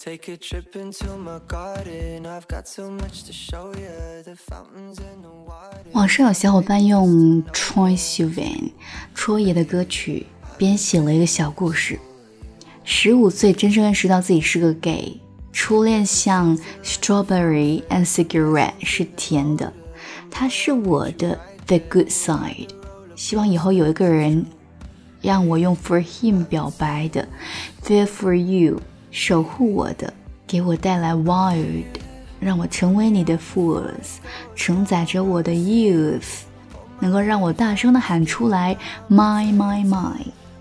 Take a trip into my garden. I've got so much to show you. The fountains and the water. 网上有小伙伴用 Troye Sivan 戳爷的歌曲编写了一个小故事。15岁真正认识到自己是个 gay， 初恋像 strawberry and cigarette 是甜的，它是我的 the good side， 希望以后有一个人让我用 for him 表白的 there for you， 守护我的，给我带来 wild， 让我成为你的 force， 承载着我的 youth， 能够让我大声地喊出来 my my my。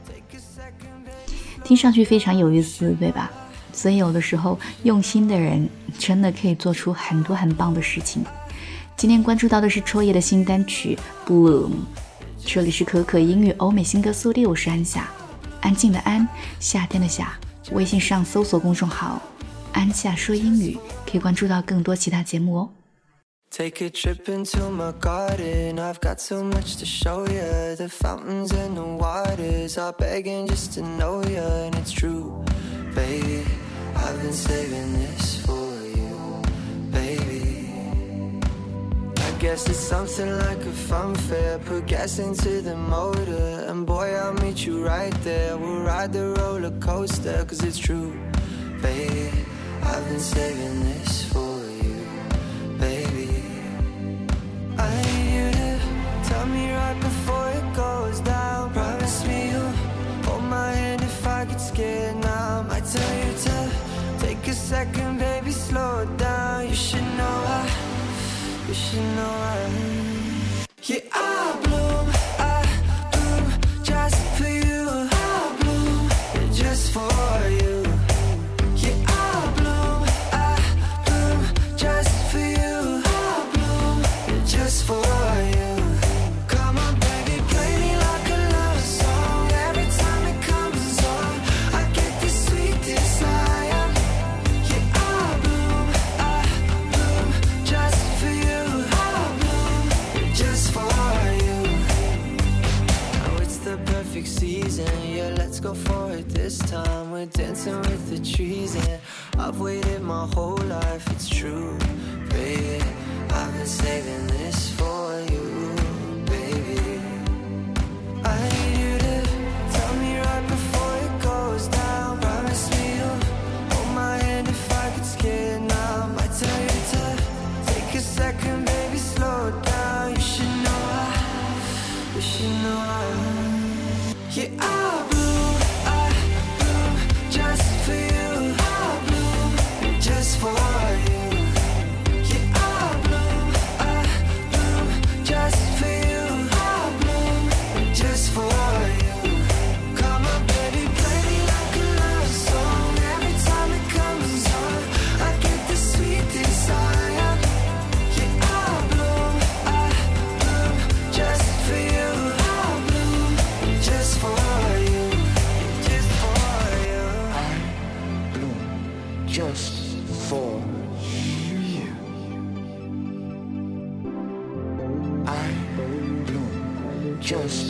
听上去非常有意思，对吧？所以有的时候用心的人真的可以做出很多很棒的事情。今天关注到的是戳爷的新单曲 Bloom。 这里是可可英语欧美新歌速递，我是安夏，安静的安，夏天的夏。微信上搜索公众号安夏说英语，可以关注到更多其他节目哦。 Take a trip into my garden. I've got so much to show you. The fountains and the waters are begging just to know you. And it's true, baby, I've been saving this for you, baby. I guess it's something like a fun fair. Put gas into the motor, and boy, I'll meet you right there. We'll ride the roller coaster, 'cause it's true, baby, I've been saving this for you, baby. I need you to tell me right before it goes down. Promise me you'll hold my hand if I get scared now. I might tell you to take a second, baby, slow it down. You should know you should know yeah, I bloom just for you. I bloom just for you. Yeah, I bloom just for you. I bloom just for you. Come on, baby, play me like a love song. Every time it comes on, I get this sweet desire. Yeah, I bloom just for you. I bloom just for you. Now it's the perfect season. Yeah, let's go for it this time. We're dancing with the trees, and I've waited my whole life. It's true, baby, I've been saving this for you, baby. I need you to tell me right before it goes down. Promise me you'll hold my hand if I get scared now. I might tell you to take a second, baby, slow it down. You should know you should know yeah, I bloom just for you. I bloom just for you. Yeah, I bloom just for you. I bloom just for you. Come on, baby, play me like a love song. Every time it comes on, I get this sweet desire. Yeah, I bloom just for you. I bloom just for you. Just for you. I bloom just for you. I bloom just